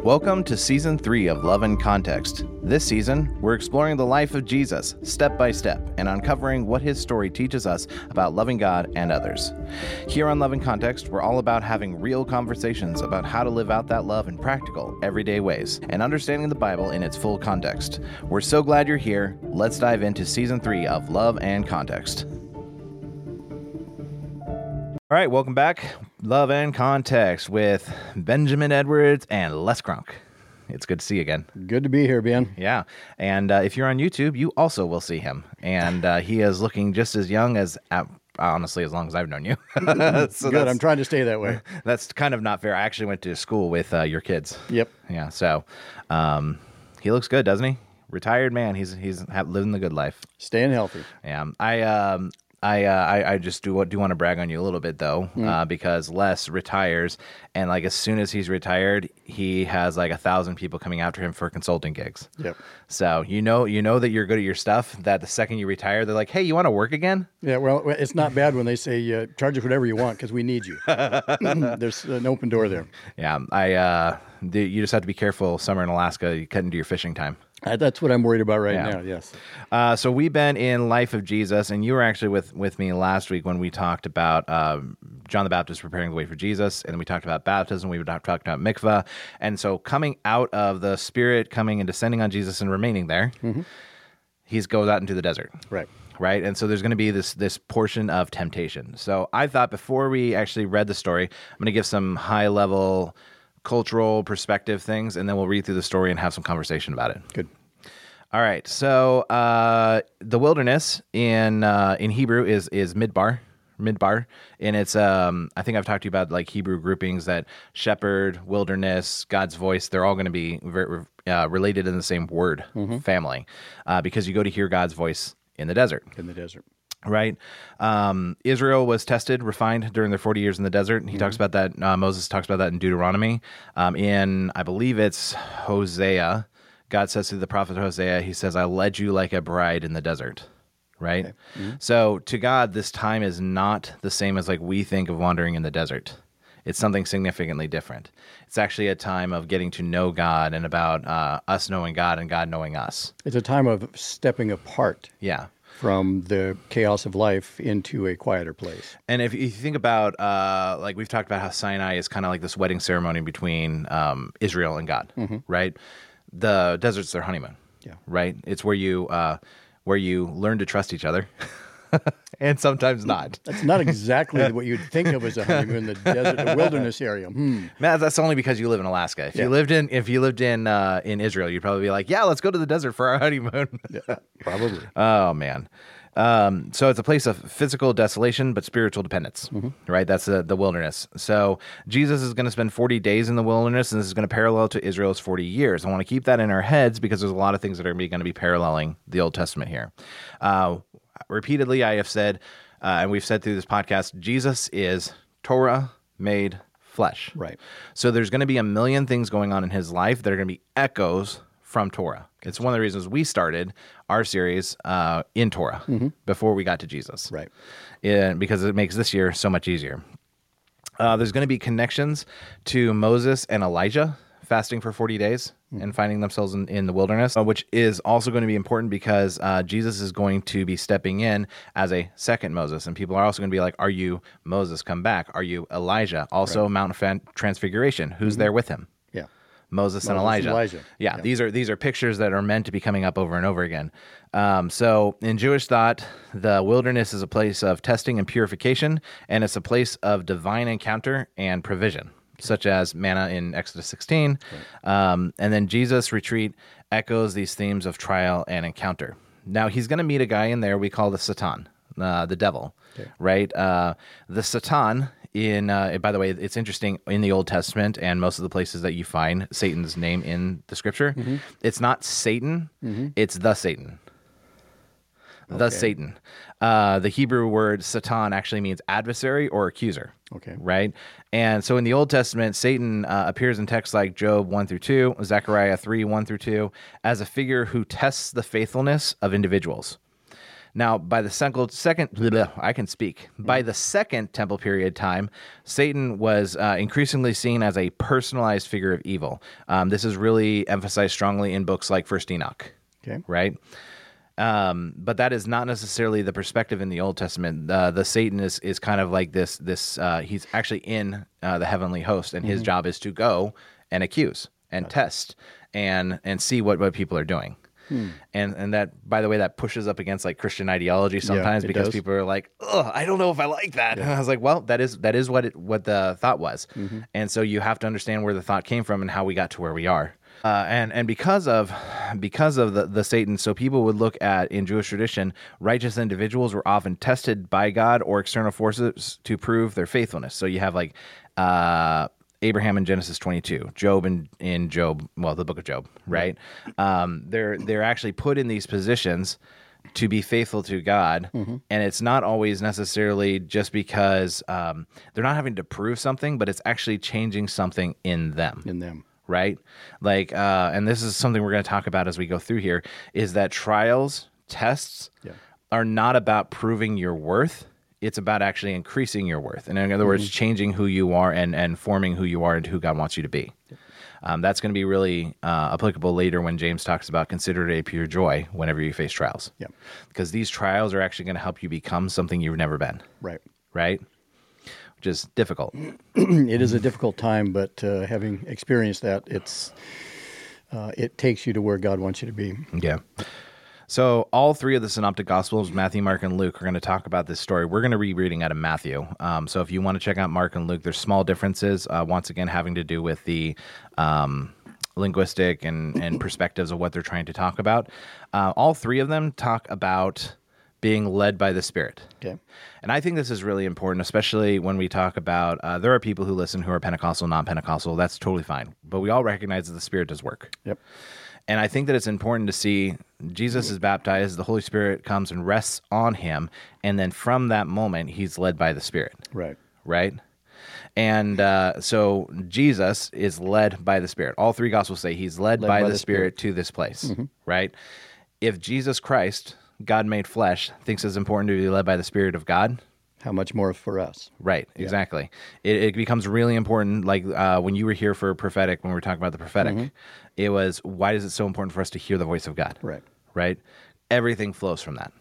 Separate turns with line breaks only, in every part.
Welcome to Season 3 of Love in Context. This season, we're exploring the life of Jesus step by step and uncovering what his story teaches us about loving God and others. Here on Love in Context, we're all about having real conversations about how to live out that love in practical, everyday ways and understanding the Bible in its full context. We're so glad you're here. Let's dive into Season 3 of Love and Context. All right, welcome back. Love and Context with Benjamin Edwards and Les Cronk. It's good to see you again.
Good to be here, Ben.
Yeah, and if you're on YouTube, you also will see him. And he is looking just as young as, honestly, as long as I've known you.
So good, I'm trying to stay that way.
That's kind of not fair. I actually went to school with your kids.
Yep.
Yeah, so he looks good, doesn't he? Retired man. He's living the good life.
Staying healthy.
Yeah, I just do want to brag on you a little bit though, because Les retires, and like as soon as he's retired, he has like 1,000 people coming after him for consulting gigs.
Yep.
So you know that you're good at your stuff. That the second you retire, they're like, "Hey, you want to work again?"
Yeah. Well, it's not bad when they say charge us whatever you want because we need you. There's an open door there.
Yeah. You just have to be careful. Summer in Alaska, you cut into your fishing time.
That's what I'm worried about right now, yes.
So we've been in Life of Jesus, and you were actually with me last week when we talked about John the Baptist preparing the way for Jesus, and we talked about baptism, we talked about mikvah, and so coming out of the Spirit coming and descending on Jesus and remaining there, he goes out into the desert. Right? And so there's going to be this portion of temptation. So I thought before we actually read the story, I'm going to give some high-level cultural perspective things, and then we'll read through the story and have some conversation about it.
Good.
All right. So the wilderness in Hebrew is midbar, and it's I think I've talked to you about like Hebrew groupings that shepherd, wilderness, God's voice. They're all going to be related in the same word family, because you go to hear God's voice in the desert. Right. Israel was tested, refined during their 40 years in the desert. He talks about that. Moses talks about that in Deuteronomy. In, I believe it's Hosea, God says to the prophet Hosea, he says, "I led you like a bride in the desert." Right. Okay. So to God, this time is not the same as like we think of wandering in the desert. It's something significantly different. It's actually a time of getting to know God and about us knowing God and God knowing us.
It's a time of stepping apart.
Yeah.
From the chaos of life into a quieter place.
And if you think about, like we've talked about how Sinai is kind of like this wedding ceremony between Israel and God, right? The desert's their honeymoon, right? It's where you learn to trust each other, and sometimes not.
That's not exactly what you'd think of as a honeymoon, the desert, the wilderness area.
Man, that's only because you live in Alaska. If you lived in Israel, you'd probably be like, "Yeah, let's go to the desert for our honeymoon."
Yeah, probably.
Oh man. So it's a place of physical desolation, but spiritual dependence, right? That's the wilderness. So Jesus is going to spend 40 days in the wilderness, and this is going to parallel to Israel's 40 years. I want to keep that in our heads because there's a lot of things that are going to be paralleling the Old Testament here. Repeatedly, I have said, and we've said through this podcast, Jesus is Torah made flesh.
Right.
So there's going to be a million things going on in his life that are going to be echoes from Torah. It's one of the reasons we started our series in Torah before we got to Jesus.
Right.
Because it makes this year so much easier. There's going to be connections to Moses and Elijah fasting for 40 days and finding themselves in the wilderness, which is also going to be important because Jesus is going to be stepping in as a second Moses. And people are also going to be like, "Are you Moses? Come back. Are you Elijah?" Also, Mount Transfiguration. Who's there with him?
Yeah.
Moses and Elijah. Yeah, these are pictures that are meant to be coming up over and over again. So in Jewish thought, the wilderness is a place of testing and purification, and it's a place of divine encounter and provision, such as manna in Exodus 16. And then Jesus' retreat echoes these themes of trial and encounter. Now, he's going to meet a guy in there we call the Satan, the devil, right? The Satan, by the way, it's interesting, in the Old Testament and most of the places that you find Satan's name in the scripture, it's not Satan, it's the Satan. The Satan. The Hebrew word Satan actually means adversary or accuser.
Okay.
Right? And so in the Old Testament, Satan appears in texts like Job 1-2, Zechariah 3, 1-2, as a figure who tests the faithfulness of individuals. Now, by the I can speak. By the second temple period time, Satan was increasingly seen as a personalized figure of evil. This is really emphasized strongly in books like First Enoch.
Okay.
Right? But that is not necessarily the perspective in the Old Testament. The Satan is kind of like this. He's actually in the heavenly host, and his job is to go and accuse and test and see what people are doing. And that, by the way, that pushes up against like Christian ideology sometimes
it
because
does.
people are like, "Oh, I don't know if I like that." And I was like, "Well, that is what the thought was," and so you have to understand where the thought came from and how we got to where we are. And because of the Satan, so people would look at, in Jewish tradition, righteous individuals were often tested by God or external forces to prove their faithfulness. So you have like Abraham in Genesis 22, Job in Job, well, the book of Job, right? They're actually put in these positions to be faithful to God, and it's not always necessarily just because they're not having to prove something, but it's actually changing something in them. Right? Like, and this is something we're going to talk about as we go through here, is that trials, tests are not about proving your worth. It's about actually increasing your worth. And in other words, changing who you are and forming who you are into who God wants you to be. That's going to be really applicable later when James talks about consider it a pure joy whenever you face trials. Because these trials are actually going to help you become something you've never been. Right? Which is difficult.
It is a difficult time, but having experienced that, it takes you to where God wants you to be.
Yeah. So all three of the Synoptic Gospels, Matthew, Mark, and Luke, are going to talk about this story. We're going to be reading out of Matthew. So if you want to check out Mark and Luke, there's small differences, once again, having to do with the linguistic and perspectives of what they're trying to talk about. All three of them talk about being led by the Spirit.
Okay.
And I think this is really important, especially when we talk about, there are people who listen who are Pentecostal, non-Pentecostal. That's totally fine. But we all recognize that the Spirit does work. And I think that it's important to see Jesus is baptized, the Holy Spirit comes and rests on him, and then from that moment, he's led by the Spirit. Right? And so Jesus is led by the Spirit. All three Gospels say he's led by the Spirit to this place. Right? If Jesus Christ, God made flesh, thinks it's important to be led by the Spirit of God,
how much more for us?
Right, exactly. It becomes really important, like when you were here for prophetic, when we were talking about the prophetic, it was, why is it so important for us to hear the voice of God? Right? Everything flows from that.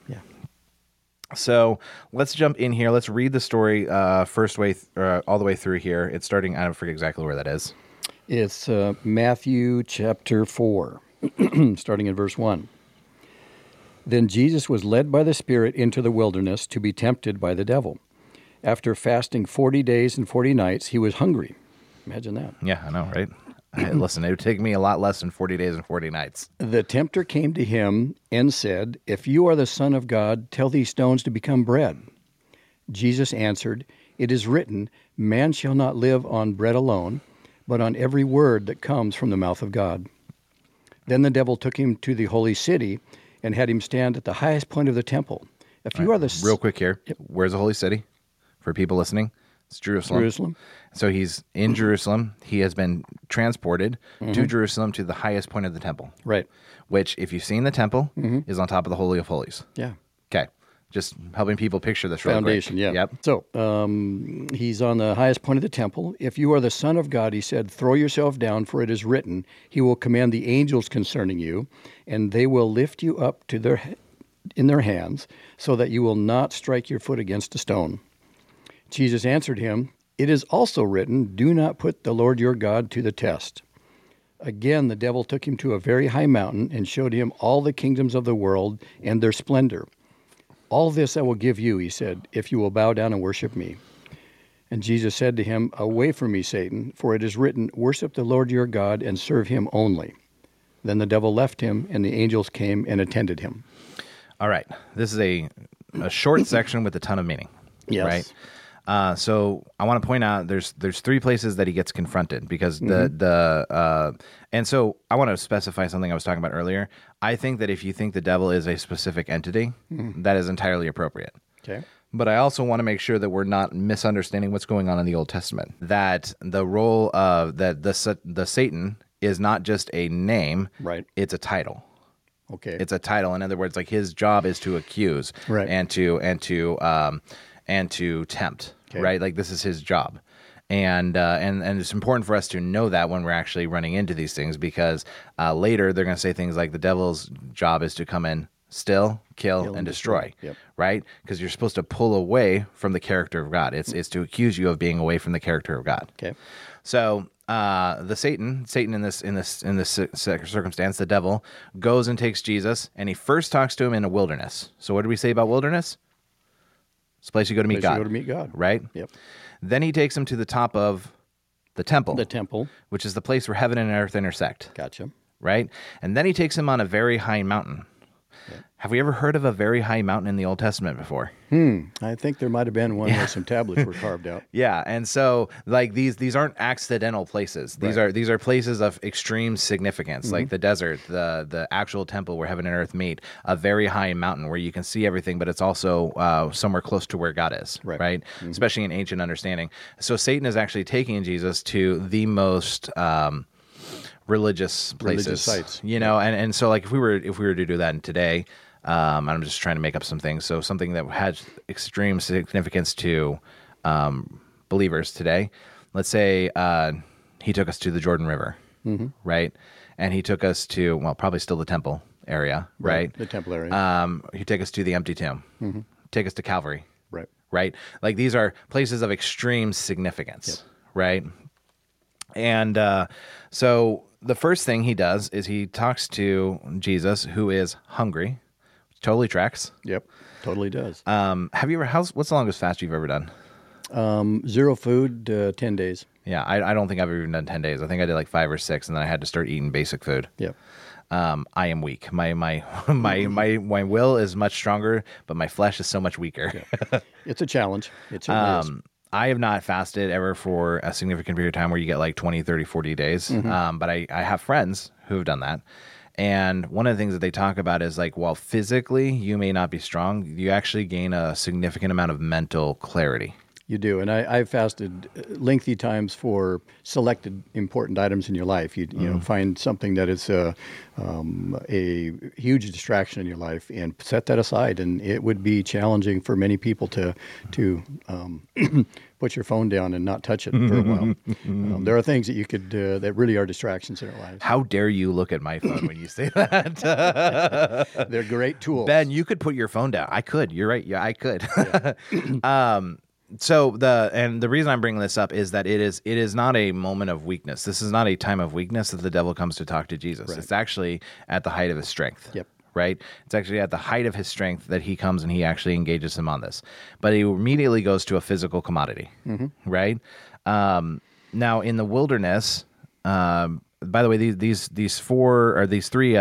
So let's jump in here. Let's read the story all the way through here. It's starting, I don't forget exactly where that is.
It's Matthew chapter 4, starting in verse 1. Then Jesus was led by the Spirit into the wilderness to be tempted by the devil. After fasting 40 days and 40 nights, he was hungry. Imagine that.
Yeah, I know, right? Listen, it would take me a lot less than 40 days and 40 nights.
The tempter came to him and said, "If you are the Son of God, tell these stones to become bread." Jesus answered, "It is written, man shall not live on bread alone, but on every word that comes from the mouth of God." Then the devil took him to the holy city and had him stand at the highest point of the temple. If you are the
real quick here, where's the holy city for people listening? It's Jerusalem. So he's in Jerusalem. He has been transported to Jerusalem to the highest point of the temple. Which, if you've seen the temple, is on top of the Holy of Holies. Okay. Just helping people picture this real
foundation.
Yep.
So he's on the highest point of the temple. If you are the Son of God, he said, throw yourself down, for it is written, he will command the angels concerning you, and they will lift you up in their hands, so that you will not strike your foot against a stone. Jesus answered him, it is also written, do not put the Lord your God to the test. Again, the devil took him to a very high mountain and showed him all the kingdoms of the world and their splendor. All this I will give you, he said, if you will bow down and worship me. And Jesus said to him, away from me, Satan, for it is written, worship the Lord your God and serve him only. Then the devil left him, and the angels came and attended him.
All right. This is a short section with a ton of meaning.
Yes.
Right? So I want to point out there's three places that he gets confronted because and so I want to specify something I was talking about earlier. I think that if you think the devil is a specific entity, that is entirely appropriate.
Okay.
But I also want to make sure that we're not misunderstanding what's going on in the Old Testament. That the role of the Satan is not just a name,
right?
It's a title.
Okay.
It's a title. In other words, like his job is to accuse
Right.
and to tempt,
Okay.
right? Like this is his job. And it's important for us to know that when we're actually running into these things, because later they're going to say things like the devil's job is to come in, still, kill and destroy.
Yep.
Right? Because you're supposed to pull away from the character of God. It's to accuse you of being away from the character of God.
Okay.
So the Satan in this circumstance, the devil goes and takes Jesus, and he first talks to him in a wilderness. So what did we say about wilderness? It's a place you go to meet
Place you
God.
go to meet God.
Right?
Yep.
Then he takes him to the top of the temple,
The temple.
which is the place where heaven and earth intersect.
Gotcha.
Right? And then he takes him on a very high mountain. Have we ever heard of a very high mountain in the Old Testament before?
I think there might have been one where some tablets were carved out.
Yeah, and so like these aren't accidental places. These are places of extreme significance, like the desert, the actual temple where heaven and earth meet, a very high mountain where you can see everything, but it's also somewhere close to where God is, right? Especially in ancient understanding. So Satan is actually taking Jesus to the most religious places,
Religious sites.
And so like if we were to do that today, I'm just trying to make up some things. So something that had extreme significance to believers today. Let's say he took us to the Jordan River, right? And he took us to, well, probably still the temple area, right?
The temple area.
He'd take us to the empty tomb, take us to Calvary,
Right.
right? Like these are places of extreme significance, right? And so the first thing he does is he talks to Jesus, who is hungry. Totally tracks.
Yep. Totally does.
Have you ever? What's the longest fast you've ever done?
Zero food, 10 days.
Yeah, I don't think I've even done 10 days. I think I did like 5 or 6, and then I had to start eating basic food.
Yep.
I am weak. My will is much stronger, but my flesh is so much weaker.
It's a challenge. It certainly is.
I have not fasted ever for a significant period of time where you get like 20, 30, 40 days. But I have friends who have done that. And one of the things that they talk about is like, while physically you may not be strong, you actually gain a significant amount of mental clarity.
You do, and I've fasted lengthy times for selected important items in your life. You find something that is a huge distraction in your life, and set that aside. And it would be challenging for many people to put your phone down and not touch it for a while. There are things that you could that really are distractions in our lives.
How dare you look at my phone when you say that?
They're great tools.
Ben, you could put your phone down. I could. You're right. Yeah, I could. So the reason I'm bringing this up is that it is not a moment of weakness. This is not a time of weakness that the devil comes to talk to Jesus.
Right.
It's actually at the height of his strength.
Yep.
Right? It's actually at the height of his strength that he comes and he actually engages him on this. But he immediately goes to a physical commodity. Right? Now in the wilderness, by the way, these three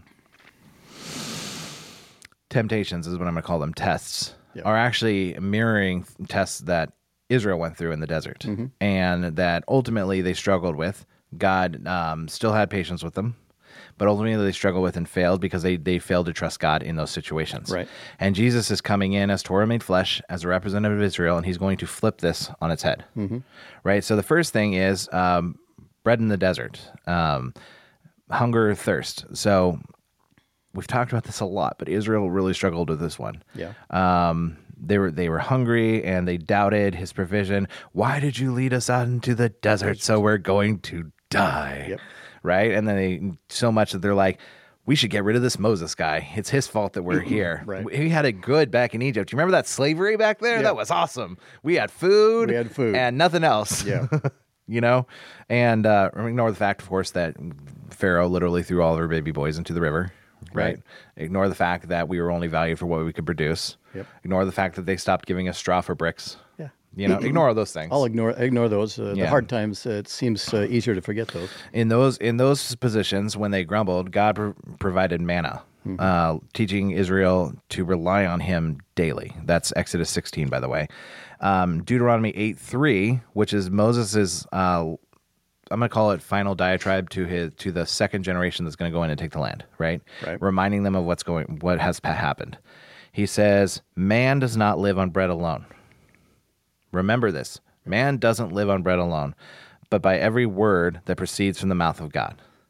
temptations is what I'm going to call them, tests.
Yep.
Are actually mirroring tests that Israel went through in the desert, and that ultimately they struggled with. God still had patience with them, but ultimately they struggled with and failed because they failed to trust God in those situations.
Right.
And Jesus is coming in as Torah made flesh, as a representative of Israel, and he's going to flip this on its head. Right? So the first thing is bread in the desert, hunger, thirst. So we've talked about this a lot, but Israel really struggled with this one.
Yeah.
They were hungry and they doubted his provision. Why did you lead us out into the desert? So we're going to die.
Yep.
Right? And then so much that they're like, we should get rid of this Moses guy. It's his fault that we're here.
Right.
He had it good back in Egypt. You remember that slavery back there?
Yeah.
That was awesome. We had food. And nothing else.
Yeah.
And ignore the fact, of course, that Pharaoh literally threw all of her baby boys into the river. Right. Ignore the fact that we were only valued for what we could produce.
Yep.
Ignore the fact that they stopped giving us straw for bricks.
Yeah.
Ignore those things.
I'll ignore those. The hard times, it seems easier to forget those.
In those positions, when they grumbled, God provided manna, teaching Israel to rely on Him daily. That's Exodus 16, by the way. Deuteronomy 8:3, which is Moses's. I'm going to call it final diatribe to the second generation that's going to go in and take the land, right? Reminding them of what has happened. He says, man does not live on bread alone. Remember this. Man doesn't live on bread alone, but by every word that proceeds from the mouth of God.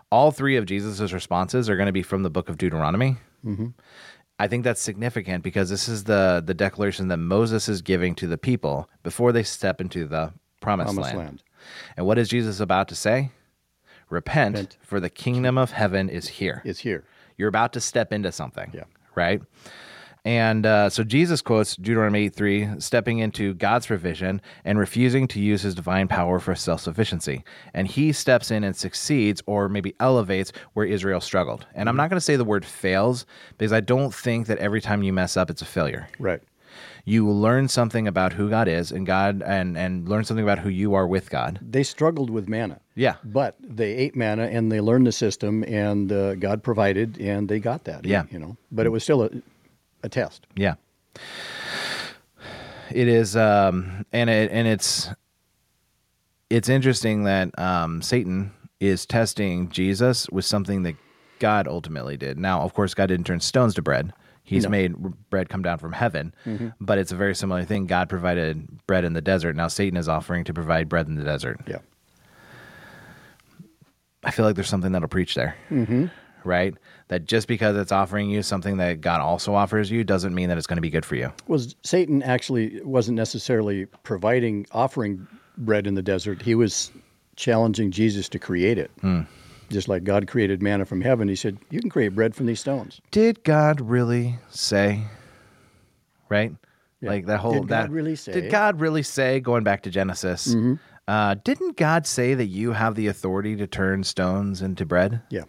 All three of Jesus' responses are going to be from the book of Deuteronomy. I think that's significant because this is the declaration that Moses is giving to the people before they step into the promised land. And what is Jesus about to say? Repent, for the kingdom of heaven is here.
It's here.
You're about to step into something,
Yeah.
right? And so Jesus quotes Deuteronomy 8:3, stepping into God's provision and refusing to use his divine power for self-sufficiency. And he steps in and succeeds, or maybe elevates, where Israel struggled. And I'm not going to say the word fails, because I don't think that every time you mess up, it's a failure.
Right.
You learn something about who God is and God, and learn something about who you are with God.
They struggled with manna.
Yeah.
But they ate manna and they learned the system, and God provided, and they got that.
Yeah.
But it was still a test.
Yeah. It is, and it's interesting that Satan is testing Jesus with something that God ultimately did. Now, of course, God didn't turn stones to bread. He's made bread come down from heaven, but it's a very similar thing. God provided bread in the desert. Now Satan is offering to provide bread in the desert.
Yeah.
I feel like there's something that'll preach there, right? That just because it's offering you something that God also offers you doesn't mean that it's going to be good for you.
Well, Satan actually wasn't necessarily offering bread in the desert. He was challenging Jesus to create it. Just like God created manna from heaven, he said, you can create bread from these stones.
Did God really say, right?
Yeah.
Like that whole...
Did God really say?
Did God really say, going back to Genesis, didn't God say that you have the authority to turn stones into bread?
Yeah.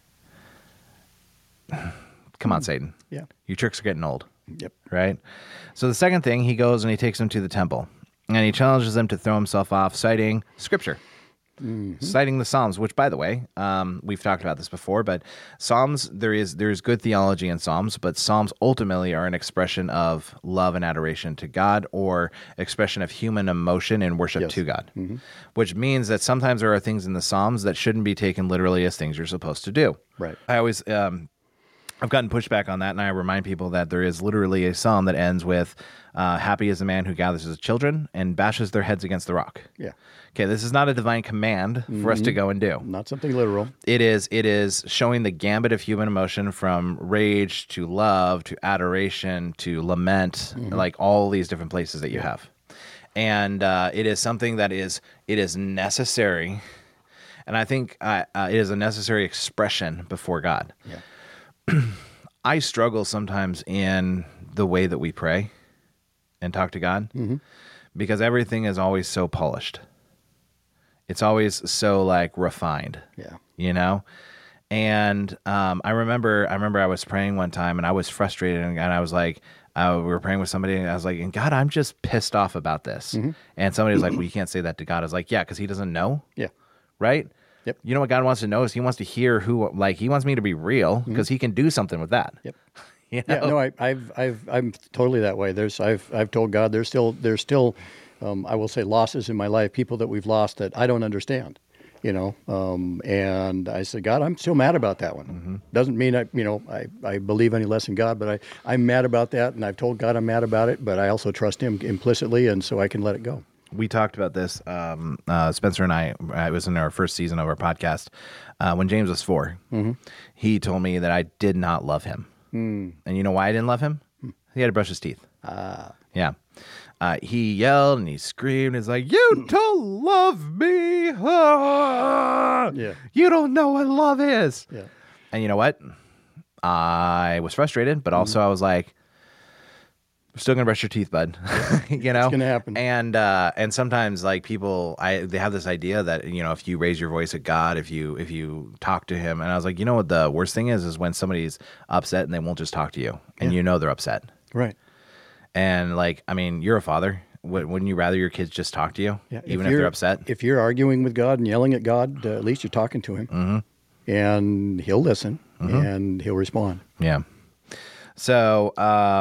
Come on, Satan.
Yeah.
Your tricks are getting old.
Yep.
Right? So the second thing, he goes and he takes them to the temple. And he challenges them to throw himself off, citing Scripture. Citing the Psalms, which, by the way, we've talked about this before, but Psalms, there's good theology in Psalms, but Psalms ultimately are an expression of love and adoration to God, or expression of human emotion and worship to God, which means that sometimes there are things in the Psalms that shouldn't be taken literally as things you're supposed to do.
Right.
I always... I've gotten pushback on that, and I remind people that there is literally a psalm that ends with, happy is the man who gathers his children and bashes their heads against the rock.
Yeah.
Okay, this is not a divine command for us to go and do.
Not something literal.
It is showing the gambit of human emotion, from rage to love to adoration to lament, like all these different places that you have. And it is something that it is necessary, and I think it is a necessary expression before God.
Yeah.
I struggle sometimes in the way that we pray and talk to God, because everything is always so polished. It's always so like refined.
Yeah.
You know? And I remember I was praying one time and I was frustrated, and I was like, we were praying with somebody, and I was like, and God, I'm just pissed off about this. And somebody was like, well, you can't say that to God. I was like, yeah, because he doesn't know.
Yeah.
Right?
Yep.
You know what God wants to know is he wants to hear he wants me to be real, because he can do something with that.
Yep.
You know?
Yeah. No, I'm totally that way. I've told God there's still I will say losses in my life, people that we've lost that I don't understand. And I said, God, I'm still mad about that one. Doesn't mean I believe any less in God, but I'm mad about that, and I've told God I'm mad about it, but I also trust him implicitly, and so I can let it go.
We talked about this, Spencer and I was in our first season of our podcast, when James was 4. He told me that I did not love him. And you know why I didn't love him? He had to brush his teeth. Yeah. He yelled and he screamed. He's like, you don't love me.
Yeah.
You don't know what love is.
Yeah.
And you know what? I was frustrated, but also I was like, we're still gonna brush your teeth, bud. You know,
it's gonna happen.
And sometimes like people, they have this idea that, if you raise your voice at God, if you talk to him, and I was like, you know what the worst thing is when somebody's upset and they won't just talk to you, and they're upset,
right?
And like, I mean, you're a father. Wouldn't you rather your kids just talk to you, even if they're upset?
If you're arguing with God and yelling at God, at least you're talking to him, and he'll listen and he'll respond.
Yeah. So.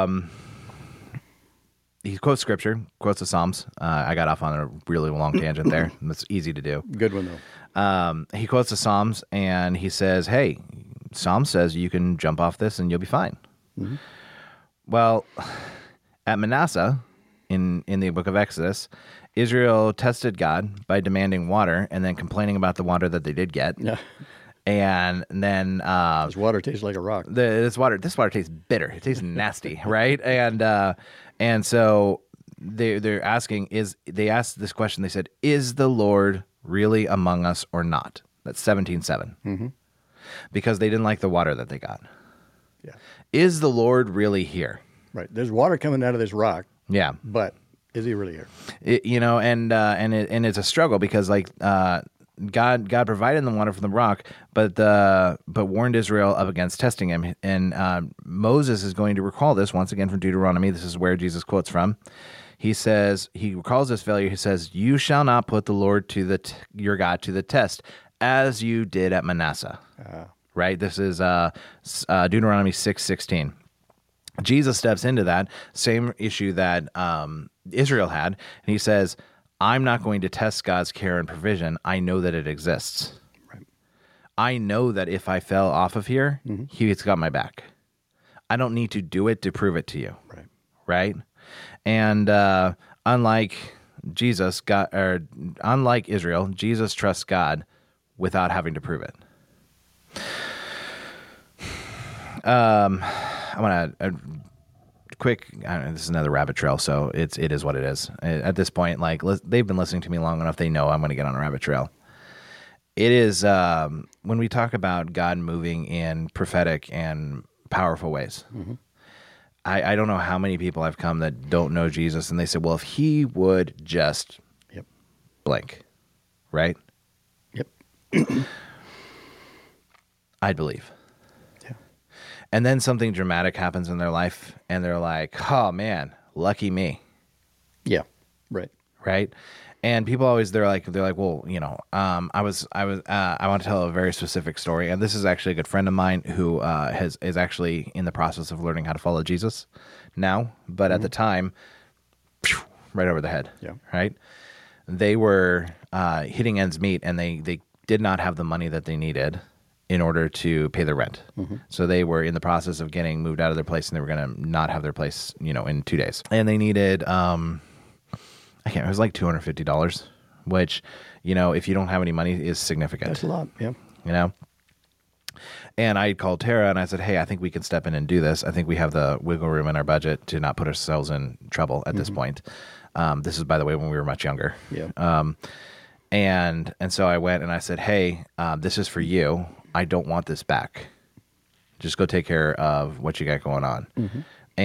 He quotes Scripture, quotes the Psalms. I got off on a really long tangent there. That's easy to do.
Good one, though.
He quotes the Psalms, and he says, hey, Psalm says you can jump off this and you'll be fine. Well, at Manasseh, in the book of Exodus, Israel tested God by demanding water and then complaining about the water that they did get.
Yeah.
And then
This water tastes like a rock.
this water tastes bitter. It tastes nasty, right? And so they're asking they asked this question. They said, "Is the Lord really among us or not?" That's 17:7.
Mm-hmm.
Because they didn't like the water that they got.
Yeah.
Is the Lord really here?
Right. There's water coming out of this rock,
Yeah.
but is he really here?
And it's a struggle because God provided them water from the rock, but warned Israel up against testing him. And Moses is going to recall this once again from Deuteronomy. This is where Jesus quotes from. He recalls this failure. He says, "You shall not put the Lord your God to the test, as you did at Manasseh." Right? This is Deuteronomy 6:16. Jesus steps into that same issue that Israel had, and he says, "I'm not going to test God's care and provision. I know that it exists.
Right.
I know that if I fell off of here, He's got my back. I don't need to do it to prove it to you."
Right.
Right? And unlike Israel, Jesus trusts God without having to prove it. I want to quick. This is another rabbit trail, so it is what it is. At this point, they've been listening to me long enough; they know I'm going to get on a rabbit trail. It is when we talk about God moving in prophetic and powerful ways. Mm-hmm. I don't know how many people I've come that don't know Jesus, and they say, "Well, if He would just blank, right?"
Yep.
I'd believe.
Yeah.
And then something dramatic happens in their life, and they're like, "Oh man, lucky me."
Yeah. Right.
Right. And people always they're like, "Well, I want to tell a very specific story, and this is actually a good friend of mine who is actually in the process of learning how to follow Jesus now, but at the time, right over the head.
Yeah.
Right. They were hitting ends meet, and they did not have the money that they needed in order to pay their rent. Mm-hmm. So they were in the process of getting moved out of their place, and they were going to not have their place, in 2 days. And they needed, it was like $250, which, if you don't have any money, is significant.
That's a lot, yeah.
And I called Tara and I said, "Hey, I think we can step in and do this. I think we have the wiggle room in our budget to not put ourselves in trouble at this point." This is, by the way, when we were much younger.
Yeah.
And so I went and I said, "Hey, this is for you. I don't want this back. Just go take care of what you got going on." Mm-hmm.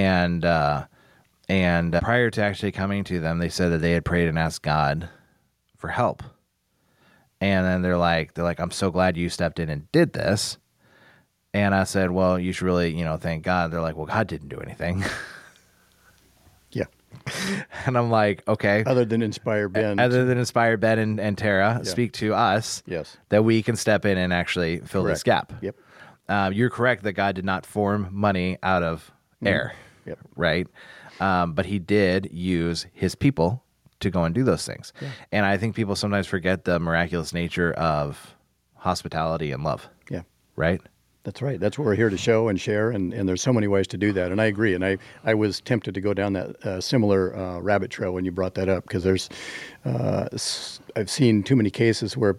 And prior to actually coming to them, they said that they had prayed and asked God for help. And then they're like, "I'm so glad you stepped in and did this." And I said, "Well, you should really, thank God." They're like, "Well, God didn't do anything."
Yeah.
And I'm like, okay.
Other than inspire Ben.
And Tara, speak to us.
Yes.
That we can step in and actually fill this gap.
Yep.
You're correct that God did not form money out of air.
Yep.
Right? But He did use His people to go and do those things. Yeah. And I think people sometimes forget the miraculous nature of hospitality and love.
Yeah.
Right?
That's right. That's what we're here to show and share, and there's so many ways to do that. And I agree. And I was tempted to go down that similar rabbit trail when you brought that up, because there's I've seen too many cases where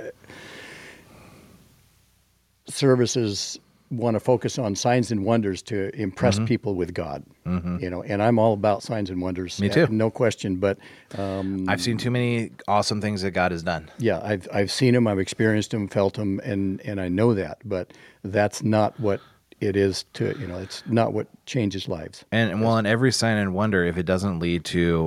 services want to focus on signs and wonders to impress people with God. Mm-hmm. And I'm all about signs and wonders.
Me too.
No question. But
I've seen too many awesome things that God has done.
Yeah, I've seen them, I've experienced them, felt them, and I know that. But that's not what it is to, it's not what changes lives.
And well, in every sign and wonder, if it doesn't lead to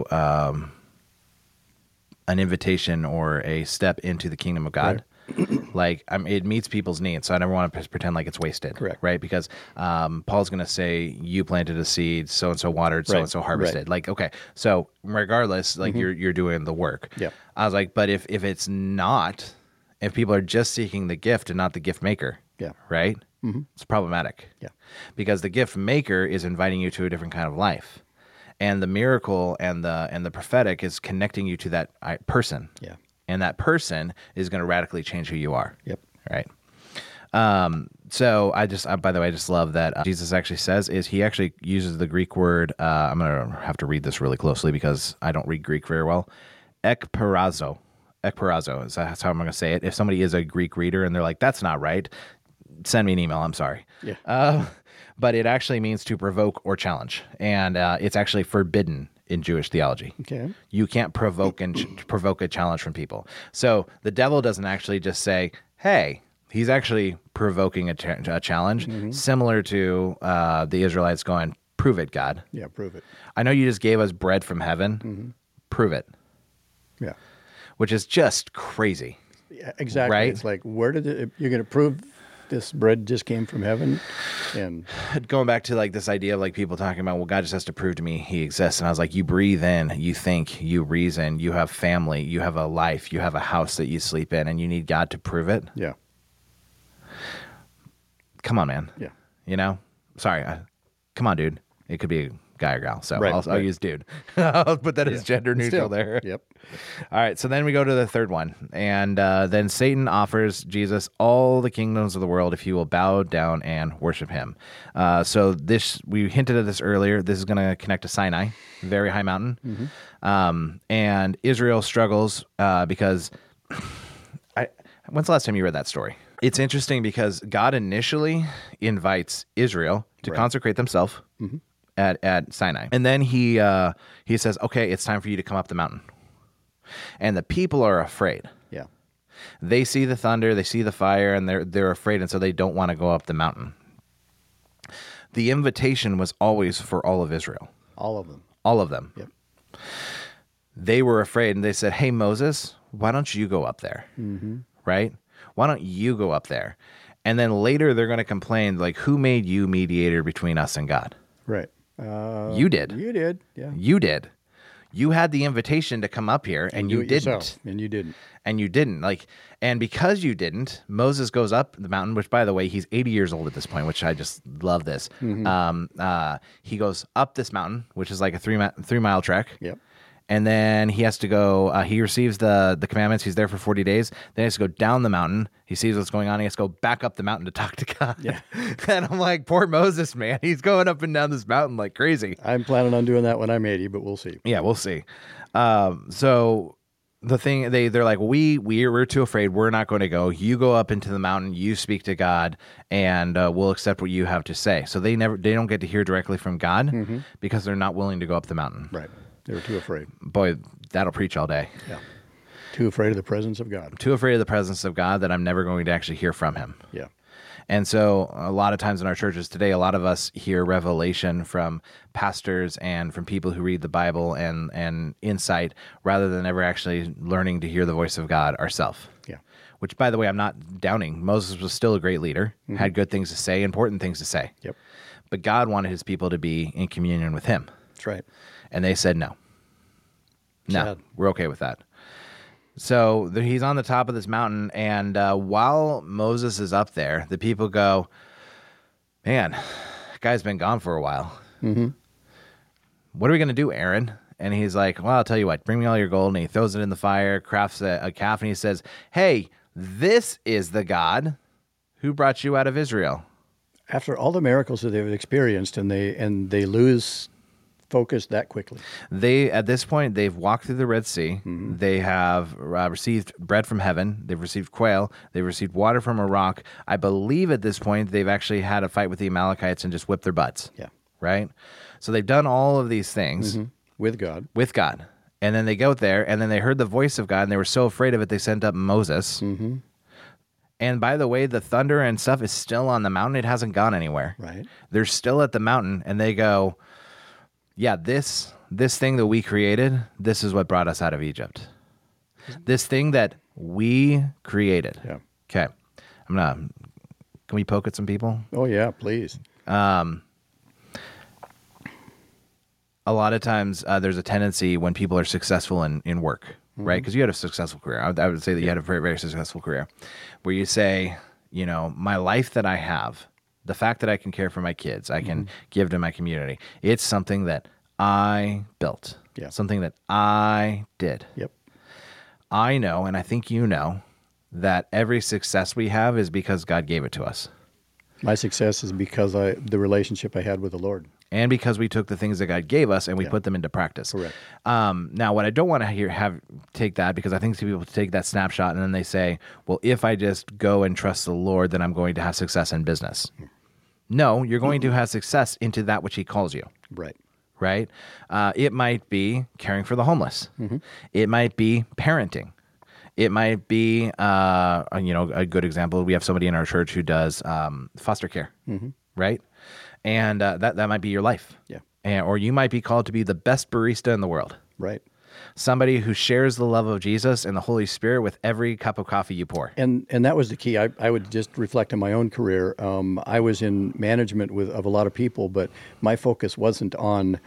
an invitation or a step into the kingdom of God, it meets people's needs. So I never want to pretend like it's wasted.
Correct.
Right? Because Paul's going to say, you planted a seed, so-and-so watered, so-and-so harvested.
Right.
Okay. So regardless, you're doing the work.
Yeah.
I was like, but if it's not, if people are just seeking the gift and not the gift maker, right? Mm-hmm. It's problematic.
Yeah.
Because the gift maker is inviting you to a different kind of life. And the miracle and the prophetic is connecting you to that person.
Yeah.
And that person is going to radically change who you are.
Yep.
Right. So by the way, I just love that Jesus actually says he actually uses the Greek word. I'm going to have to read this really closely because I don't read Greek very well. Ekparazo. Ekparazo. That's how I'm going to say it. If somebody is a Greek reader and they're like, that's not right, send me an email. I'm sorry.
Yeah.
But it actually means to provoke or challenge. And it's actually forbidden in Jewish theology.
Okay.
You can't provoke provoke a challenge from people. So the devil doesn't actually just say, hey, he's actually provoking a challenge, similar to the Israelites going, prove it, God.
Yeah, prove it.
I know you just gave us bread from heaven. Prove it.
Yeah.
Which is just crazy.
Yeah, exactly.
Right?
It's like, where did you're going to prove this bread just came from heaven? And
Going back to like this idea of like people talking about, well, God just has to prove to me he exists. And I was like, you breathe in, you think, you reason, you have family, you have a life, you have a house that you sleep in, and you need God to prove it.
yeah.
Come on, man.
Yeah.
You know? Sorry. Come on, dude. It could be a guy or gal. So
Right,
I'll
right.
use dude. I'll put that as gender neutral
Still,
there.
Yep.
All right, so then we go to the third one. And then Satan offers Jesus all the kingdoms of the world if he will bow down and worship him. So this, we hinted at this earlier, this is going to connect to Sinai, very high mountain. And Israel struggles because, when's the last time you read that story? It's interesting because God initially invites Israel to consecrate themselves at Sinai. And then he says, okay, it's time for you to come up the mountain. And the people are afraid.
Yeah.
They see the thunder, they see the fire, and they're afraid, and so they don't want to go up the mountain. The invitation was always for all of Israel.
All of them.
All of them.
Yep.
They were afraid, and they said, hey, Moses, why don't you go up there? Right? Why don't you go up there? And then later they're going to complain, like, who made you mediator between us and God?
Right.
You did.
You did. Yeah.
You did. You had the invitation to come up here, and you
Do it
didn't.
yourself, and you didn't.
And you didn't. And because you didn't, Moses goes up the mountain, which, by the way, he's 80 years old at this point, which I just love this. He goes up this mountain, which is like a 3-mile trek.
Yep.
And then he has to go, he receives the commandments. He's there for 40 days. Then he has to go down the mountain. He sees what's going on. He has to go back up the mountain to talk to God.
Yeah.
And I'm like, poor Moses, man. He's going up and down this mountain like crazy.
I'm planning on doing that when I'm 80, but we'll see.
Yeah, we'll see. So the thing, they're like, we're too afraid. We're not going to go. You go up into the mountain. You speak to God, and we'll accept what you have to say. So they don't get to hear directly from God because they're not willing to go up the mountain.
Right. They were too afraid.
Boy, that'll preach all day.
Yeah. Too afraid of the presence of God.
Too afraid of the presence of God that I'm never going to actually hear from him.
Yeah.
And so a lot of times in our churches today, a lot of us hear revelation from pastors and from people who read the Bible and insight rather than ever actually learning to hear the voice of God ourselves.
Yeah.
Which, by the way, I'm not downing. Moses was still a great leader, had good things to say, important things to say.
Yep.
But God wanted his people to be in communion with him.
That's right.
And they said no. No,
Sad.
we're okay with that. So he's on the top of this mountain, and while Moses is up there, the people go, man, that guy's been gone for a while. What are we going to do, Aaron? And he's like, well, I'll tell you what, bring me all your gold. And he throws it in the fire, crafts a calf, and he says, hey, this is the God who brought you out of Israel.
After all the miracles that they've experienced, and they lose focus that quickly.
At this point, they've walked through the Red Sea. They have received bread from heaven. They've received quail. They've received water from a rock. I believe at this point, they've actually had a fight with the Amalekites and just whipped their butts.
Yeah.
Right? So they've done all of these things
With God.
with God. And then they go there, and then they heard the voice of God, and they were so afraid of it, they sent up Moses. And by the way, the thunder and stuff is still on the mountain. It hasn't gone anywhere.
Right.
They're still at the mountain, and they go, yeah, this thing that we created, this is what brought us out of Egypt. This thing that we created.
Yeah.
Okay. Can we poke at some people?
Oh, yeah, please.
A lot of times there's a tendency when people are successful in work, right? Because you had a successful career. I would say that you had a very, very successful career where you say, my life that I have, the fact that I can care for my kids, I can give to my community, it's something that I built, something that I did.
Yep.
I know, and I think you know, that every success we have is because God gave it to us.
My success is because the relationship I had with the Lord.
and because we took the things that God gave us and we put them into practice.
Correct.
Now, what I don't want to take that, because I think some people take that snapshot and then they say, well, if I just go and trust the Lord, then I'm going to have success in business. No, you're going to have success into that which he calls you.
Right.
Right? It might be caring for the homeless. It might be parenting. It might be, a good example. We have somebody in our church who does foster care, right? And that might be your life.
Yeah.
Or you might be called to be the best barista in the world.
Right.
Somebody who shares the love of Jesus and the Holy Spirit with every cup of coffee you pour.
And that was the key. I would just reflect on my own career. I was in management of a lot of people, but my focus wasn't on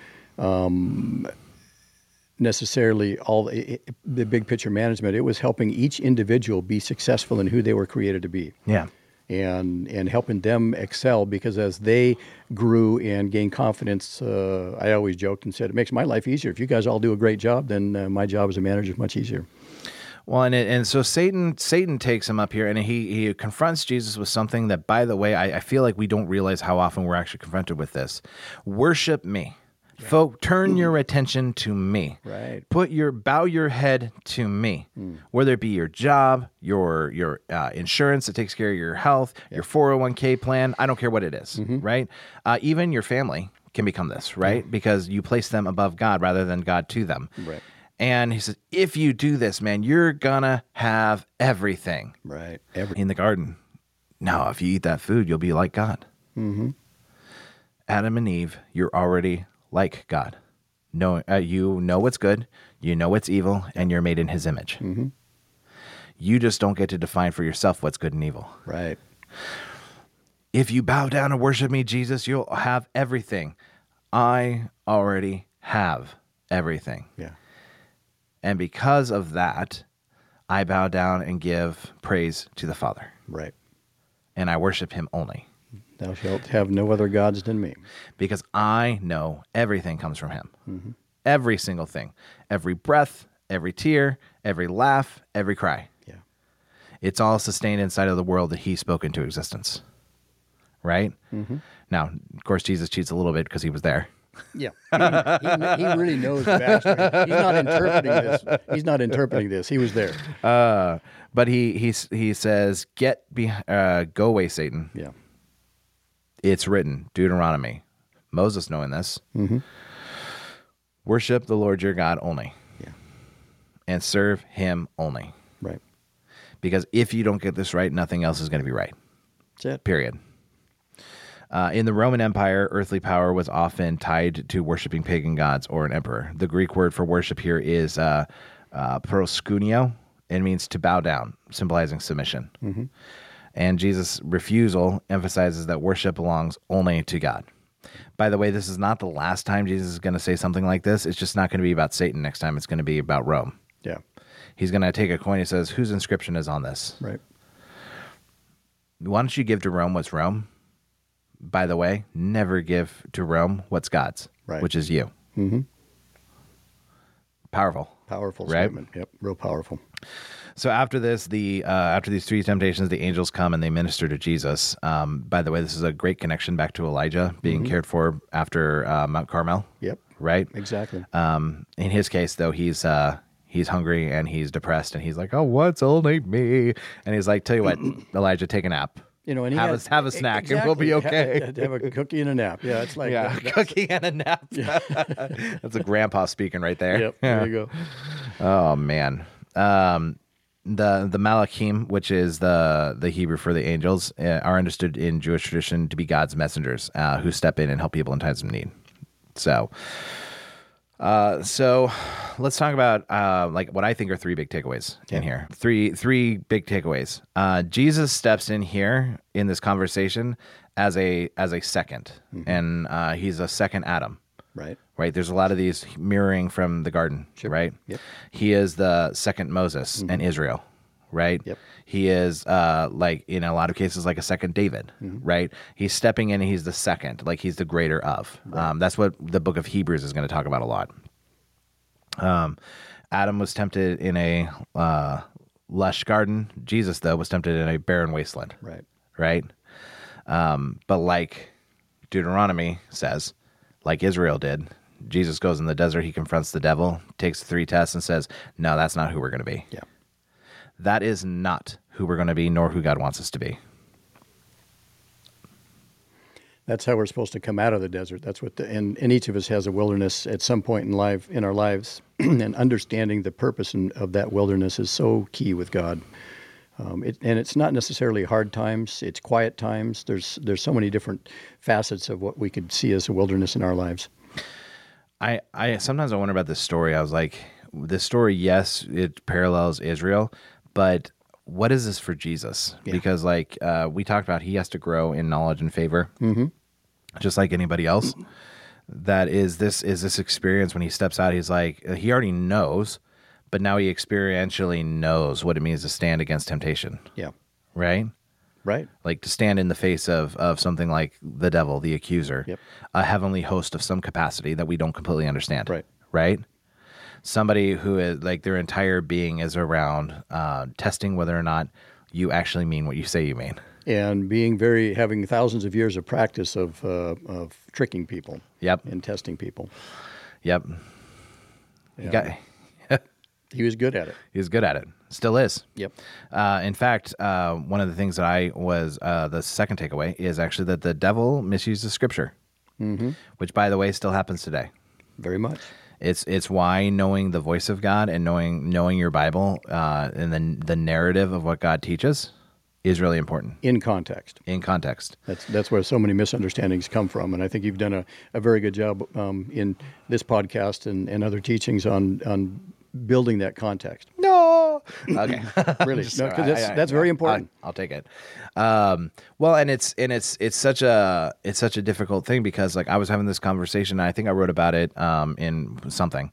necessarily all the big picture management. It was helping each individual be successful in who they were created to be.
Yeah.
And helping them excel, because as they grew and gained confidence, I always joked and said, it makes my life easier. If you guys all do a great job, then my job as a manager is much easier.
Well, and so Satan takes him up here, and he confronts Jesus with something that, by the way, I feel like we don't realize how often we're actually confronted with this. Worship me. Folk, turn your attention to me.
Right.
Bow your head to me. Whether it be your job, your insurance that takes care of your health, your 401k plan, I don't care what it is, right? Even your family can become this, right? Because you place them above God rather than God to them.
Right.
And he says, if you do this, man, you're gonna have everything.
Right.
In the garden. Now, if you eat that food, you'll be like God. Adam and Eve, you're already like God. You know what's good, you know what's evil, and you're made in his image. You just don't get to define for yourself what's good and evil.
Right.
If you bow down and worship me, Jesus, you'll have everything. I already have everything.
Yeah.
And because of that, I bow down and give praise to the Father.
Right.
And I worship him only.
Thou shalt have no other gods than me.
Because I know everything comes from him. Every single thing. Every breath, every tear, every laugh, every cry.
Yeah.
It's all sustained inside of the world that he spoke into existence. Right? Now, of course, Jesus cheats a little bit because he was there.
Yeah. He really knows the backstory. He's not interpreting this. He's not interpreting this. He was there.
But he says, go away, Satan.
Yeah.
It's written, Deuteronomy. Moses knowing this. Worship the Lord your God only.
Yeah.
And serve him only.
Right.
Because if you don't get this right, nothing else is going to be right.
That's it.
Period. In the Roman Empire, earthly power was often tied to worshiping pagan gods or an emperor. The Greek word for worship here is proskuneo. It means to bow down, symbolizing submission. And Jesus' refusal emphasizes that worship belongs only to God. By the way, this is not the last time Jesus is going to say something like this. It's just not going to be about Satan next time. It's going to be about Rome.
Yeah.
He's going to take a coin. He says, whose inscription is on this?
Right.
Why don't you give to Rome what's Rome? By the way, never give to Rome what's God's,
Right.
which is you. Powerful.
Powerful
Right?
statement. Yep. Real powerful.
So after this, after these three temptations, the angels come and they minister to Jesus. By the way, this is a great connection back to Elijah being cared for after Mount Carmel.
Yep.
Right?
Exactly.
In his case, though, he's hungry and he's depressed and he's like, "Oh, what's only me?" And he's like, "Tell you what, Elijah, take a nap.
You know, and
have a snack and we'll be okay."
Have a cookie and a nap. Yeah, it's like
Cookie and a nap. That's a grandpa speaking right there.
Yep. There you go.
Oh man. The Malachim, which is the Hebrew for the angels, are understood in Jewish tradition to be God's messengers who step in and help people in times of need. So let's talk about like what I think are three big takeaways in here. Three big takeaways. Jesus steps in here in this conversation as a second, and he's a second Adam.
Right.
Right. There's a lot of these mirroring from the garden.
Sure.
Right.
Yep.
He is the second Moses and Israel. Right.
Yep.
He is like in a lot of cases like a second David. Right. He's stepping in and he's the second, like he's the greater of. Right. That's what the book of Hebrews is going to talk about a lot. Adam was tempted in a lush garden. Jesus, though, was tempted in a barren wasteland.
Right.
Right. But like Deuteronomy says, like Israel did. Jesus goes in the desert, he confronts the devil, takes 3 tests, and says, no, that's not who we're going to be.
Yeah.
That is not who we're going to be, nor who God wants us to be.
That's how we're supposed to come out of the desert. That's what, and each of us has a wilderness at some point in our lives, and understanding the purpose of that wilderness is so key with God. And it's not necessarily hard times; it's quiet times. There's so many different facets of what we could see as a wilderness in our lives.
I sometimes I wonder about this story. I was like, this story, yes, it parallels Israel, but what is this for Jesus?
Yeah.
Because like we talked about, he has to grow in knowledge and favor, just like anybody else. That is this experience when he steps out. He's like, he already knows, but now he experientially knows what it means to stand against temptation.
Yeah.
Right.
Right.
Like to stand in the face of something like the devil, the accuser,
Yep.
a heavenly host of some capacity that we don't completely understand.
Right.
Right. Somebody who is like their entire being is around testing whether or not you actually mean what you say you mean.
And having thousands of years of practice of tricking people.
Yep.
And testing people.
Yep.
Yeah. He was good at it.
He was good at it. Still is.
Yep.
In fact, one of the things that I was, the second takeaway is actually that the devil misuses scripture, which, by the way, still happens today.
Very much.
It's why knowing the voice of God and knowing your Bible and then the narrative of what God teaches is really important.
In context.
In context.
That's where so many misunderstandings come from. And I think you've done a very good job in this podcast and other teachings on building that context.
No. Okay.
Really. No, 'cause that's very important.
I'll take it. Well, and it's such a difficult thing because like I was having this conversation and I think I wrote about it in something.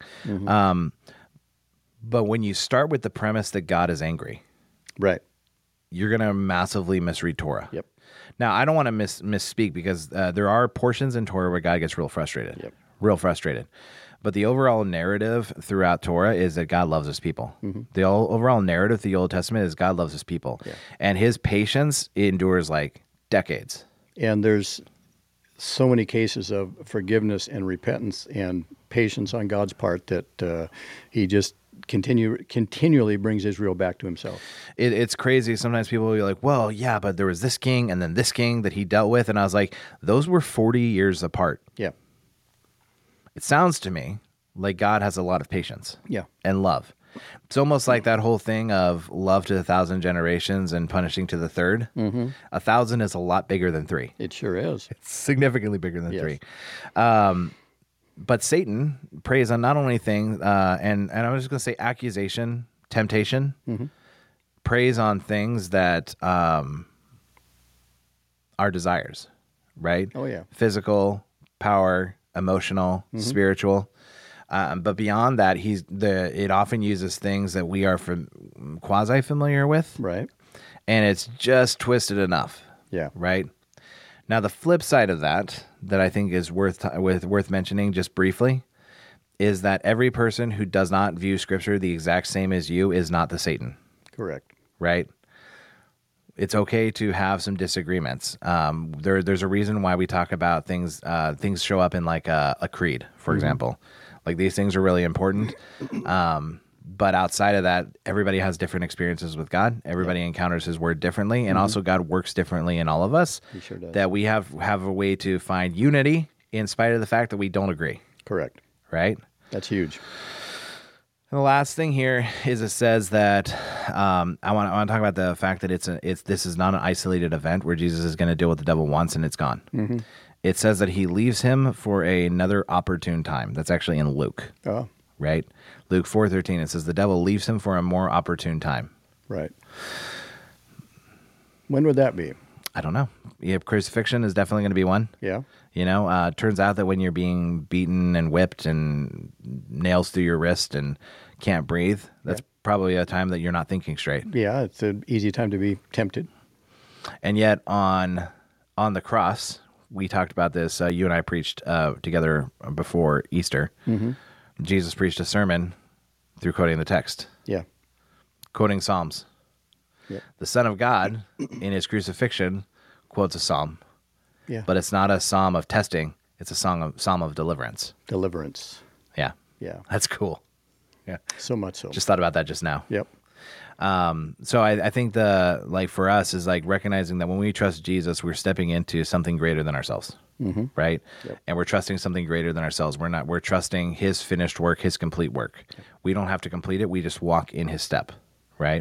But when you start with the premise that God is angry,
Right.
you're going to massively misread Torah.
Yep.
Now, I don't want to misspeak because there are portions in Torah where God gets real frustrated.
Yep.
Real frustrated. But the overall narrative throughout Torah is that God loves his people. The overall narrative of the Old Testament is God loves his people.
Yeah.
And his patience endures like decades.
And there's so many cases of forgiveness and repentance and patience on God's part that he just continually brings Israel back to himself.
It's crazy. Sometimes people will be like, well, yeah, but there was this king and then this king that he dealt with. And I was like, those were 40 years apart.
Yeah.
It sounds to me like God has a lot of patience
Yeah.
and love. It's almost like that whole thing of love to 1,000 generations and punishing to the third. 1,000 is a lot bigger than 3.
It sure is.
It's significantly bigger than
Yes.
3. But Satan preys on not only things, and I was just going to say accusation, temptation, preys on things that are desires, right?
Oh, yeah.
Physical, power, emotional, spiritual. But beyond that, it often uses things that we are quasi familiar with,
Right.
and it's just twisted enough.
Yeah.
Right. Now, the flip side of that I think is worth mentioning just briefly is that every person who does not view Scripture the exact same as you is not the Satan.
Correct.
Right. It's okay to have some disagreements. There's a reason why we talk about things. Things show up in like a creed, for example. Like these things are really important. But outside of that, everybody has different experiences with God. Everybody encounters his word differently. And also God works differently in all of us.
He sure does.
That we have a way to find unity in spite of the fact that we don't agree.
Correct.
Right?
That's huge.
And the last thing here is it says that I want to talk about the fact that this is not an isolated event where Jesus is going to deal with the devil once and it's gone. It says that he leaves him for another opportune time. That's actually in Luke.
Oh,
Right? Luke 4:13, it says the devil leaves him for a more opportune time.
right. When would that be?
I don't know. Yeah, crucifixion is definitely going to be one.
Yeah.
You know, turns out that when you're being beaten and whipped and nails through your wrist and can't breathe, that's probably a time that you're not thinking straight.
Yeah, it's an easy time to be tempted.
And yet on the cross, we talked about this. You and I preached together before Easter. Jesus preached a sermon through quoting the text, quoting Psalms.
Yeah.
The Son of God, in his crucifixion, quotes a psalm.
Yeah.
But it's not a psalm of testing. It's a psalm of deliverance.
Deliverance.
Yeah.
Yeah.
That's cool. Yeah.
So much so.
Just thought about that just now.
Yep.
So I think for us is like recognizing that when we trust Jesus, we're stepping into something greater than ourselves, right?
Yep.
And we're trusting something greater than ourselves. We're trusting his finished work, his complete work. Yep. We don't have to complete it. We just walk in his step, right?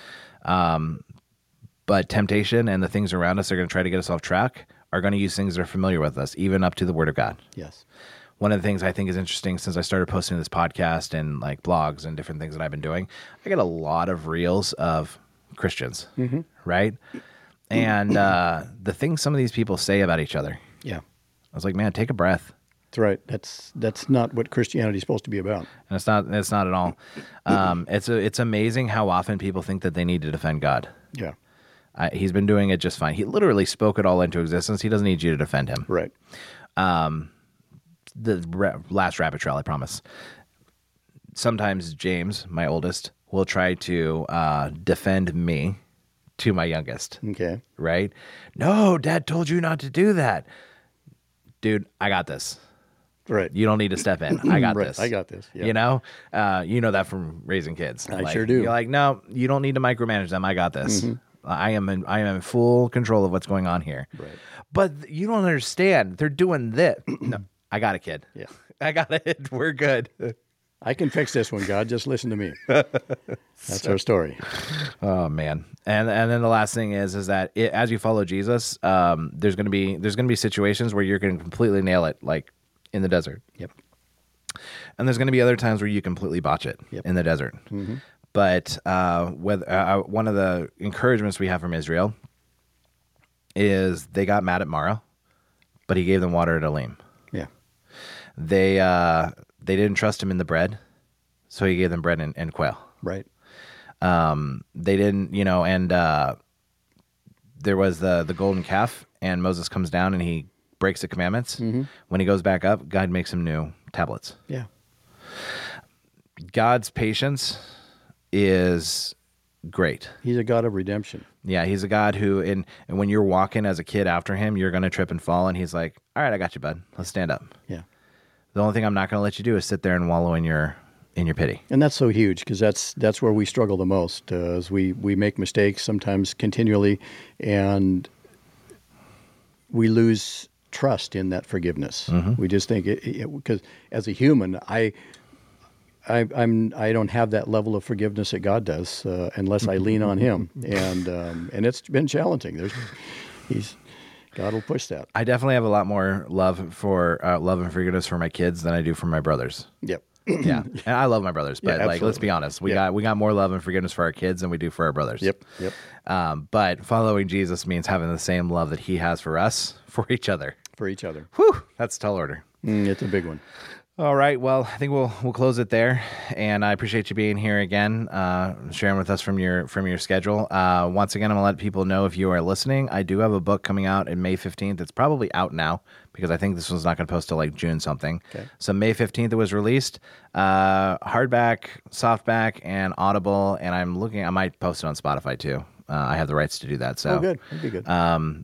But temptation and the things around us are going to try to get us off track, are going to use things that are familiar with us, even up to the Word of God.
Yes.
One of the things I think is interesting since I started posting this podcast and like blogs and different things that I've been doing, I get a lot of reels of Christians, right? And the things some of these people say about each other.
Yeah.
I was like, man, take a breath.
That's right. That's not what Christianity is supposed to be about.
And it's not at all. It's amazing how often people think that they need to defend God.
Yeah.
He's been doing it just fine. He literally spoke it all into existence. He doesn't need you to defend him.
Right.
Last rabbit trail, I promise. Sometimes James, my oldest, will try to defend me to my youngest.
Okay.
Right? No, Dad told you not to do that. Dude, I got this.
Right.
You don't need to step in. I got
Right.
this.
I got this. Yeah.
You know? You know that from raising kids.
I sure do.
You're like, no, you don't need to micromanage them. I got this. I am in full control of what's going on here.
Right.
But you don't understand. They're doing this. No, I got it, kid.
Yeah.
I got it. We're good.
I can fix this one, God. Just listen to me. That's our story.
Oh man. And then the last thing is that as you follow Jesus, there's gonna be situations where you're gonna completely nail it, like in the desert.
Yep.
And there's gonna be other times where you completely botch it in the desert. But one of the encouragements we have from Israel is they got mad at Mara, but he gave them water at Elim.
Yeah.
They didn't trust him in the bread, so he gave them bread and quail.
Right.
They didn't, and there was the golden calf, and Moses comes down and he breaks the commandments. When he goes back up, God makes him new tablets.
Yeah.
God's patience is great.
He's a God of redemption.
Yeah, he's a God who, and when you're walking as a kid after him, you're going to trip and fall, and he's like, all right, I got you, bud. Let's stand up.
Yeah.
The only thing I'm not going to let you do is sit there and wallow in your pity.
And that's so huge because that's where we struggle the most. As we make mistakes sometimes continually, and we lose trust in that forgiveness. We just think because as a human, I don't have that level of forgiveness that God does unless I lean on Him, and it's been challenging. God will push that.
I definitely have a lot more love and forgiveness for my kids than I do for my brothers.
Yep.
Yeah, and I love my brothers, but
Yeah,
like, let's be honest, we got more love and forgiveness for our kids than we do for our brothers.
Yep.
But following Jesus means having the same love that He has for us, for each other.
For each other.
Whew, that's a tall order.
It's a big one.
All right. Well, I think we'll close it there, and I appreciate you being here again, sharing with us from your schedule. Once again, I'm gonna let people know if you are listening. I do have a book coming out in May 15th. It's probably out now because I think this one's not gonna post till like June something.
Okay.
So May 15th it was released, hardback, softback, and Audible. And I might post it on Spotify too. I have the rights to do that. So
good. That'd be good.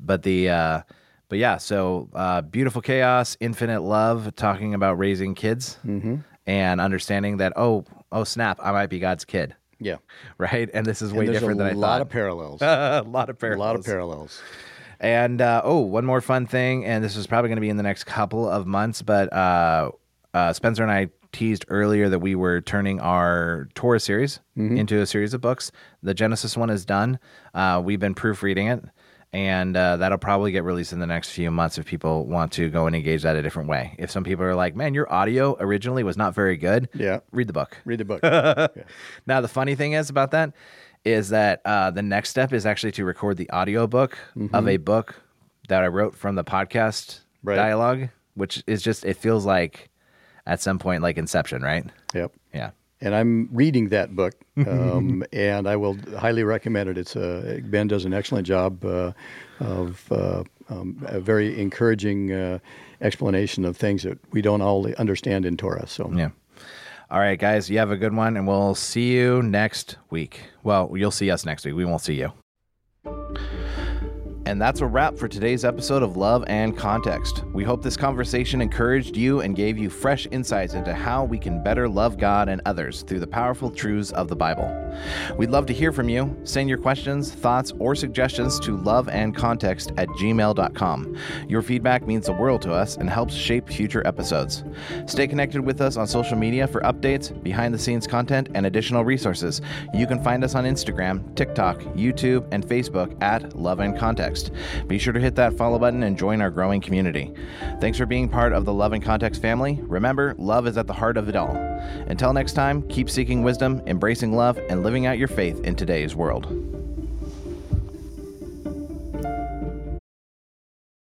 But yeah, so Beautiful Chaos, Infinite Love, talking about raising kids and understanding that, oh snap, I might be God's kid.
Yeah.
Right? And this is way different than I thought.
There's a lot of parallels.
A lot of parallels. And one more fun thing, and this is probably going to be in the next couple of months, but Spencer and I teased earlier that we were turning our Torah series into a series of books. The Genesis one is done. We've been proofreading it. And that'll probably get released in the next few months if people want to go and engage that a different way. If some people are like, man, your audio originally was not very good.
Yeah.
Read the book.
Yeah.
Now, the funny thing is about that is that the next step is actually to record the audio book of a book that I wrote from the podcast dialogue, which is just, it feels like at some point like Inception, right?
Yep.
Yeah.
And I'm reading that book, and I will highly recommend it. Ben does an excellent job of a very encouraging explanation of things that we don't all understand in Torah. So
yeah. All right, guys, you have a good one, and we'll see you next week. Well, you'll see us next week. We won't see you. And that's a wrap for today's episode of Love and Context. We hope this conversation encouraged you and gave you fresh insights into how we can better love God and others through the powerful truths of the Bible. We'd love to hear from you. Send your questions, thoughts, or suggestions to loveandcontext@gmail.com. Your feedback means the world to us and helps shape future episodes. Stay connected with us on social media for updates, behind-the-scenes content, and additional resources. You can find us on Instagram, TikTok, YouTube, and Facebook at Love and Context. Be sure to hit that follow button and join our growing community. Thanks for being part of the Love and Context family. Remember, love is at the heart of it all. Until next time, keep seeking wisdom, embracing love, and living out your faith in today's world.